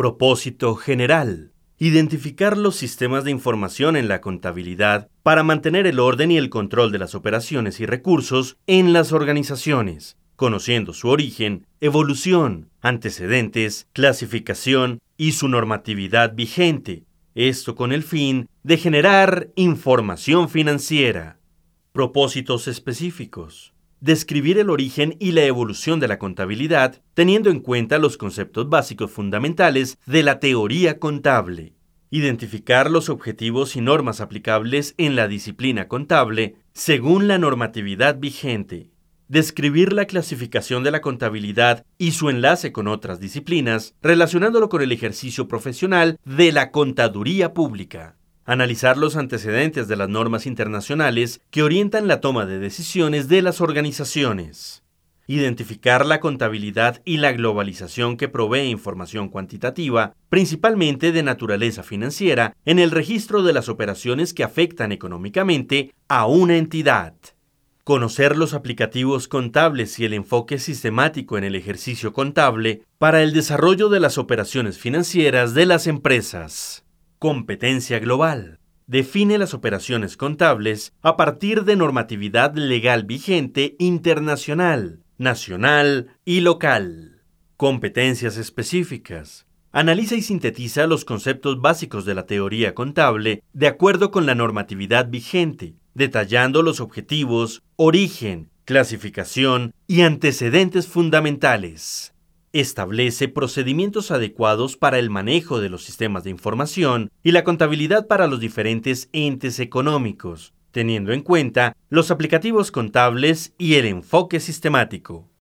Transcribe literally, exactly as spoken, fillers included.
Propósito general. Identificar los sistemas de información en la contabilidad para mantener el orden y el control de las operaciones y recursos en las organizaciones, conociendo su origen, evolución, antecedentes, clasificación y su normatividad vigente. Esto con el fin de generar información financiera. Propósitos específicos. Describir el origen y la evolución de la contabilidad, teniendo en cuenta los conceptos básicos fundamentales de la teoría contable. Identificar los objetivos y normas aplicables en la disciplina contable según la normatividad vigente. Describir la clasificación de la contabilidad y su enlace con otras disciplinas, relacionándolo con el ejercicio profesional de la contaduría pública. Analizar los antecedentes de las normas internacionales que orientan la toma de decisiones de las organizaciones. Identificar la contabilidad y la globalización que provee información cuantitativa, principalmente de naturaleza financiera, en el registro de las operaciones que afectan económicamente a una entidad. Conocer los aplicativos contables y el enfoque sistemático en el ejercicio contable para el desarrollo de las operaciones financieras de las empresas. Competencia global. Define las operaciones contables a partir de normatividad legal vigente internacional, nacional y local. Competencias específicas. Analiza y sintetiza los conceptos básicos de la teoría contable de acuerdo con la normatividad vigente, detallando los objetivos, origen, clasificación y antecedentes fundamentales. Establece procedimientos adecuados para el manejo de los sistemas de información y la contabilidad para los diferentes entes económicos, teniendo en cuenta los aplicativos contables y el enfoque sistemático.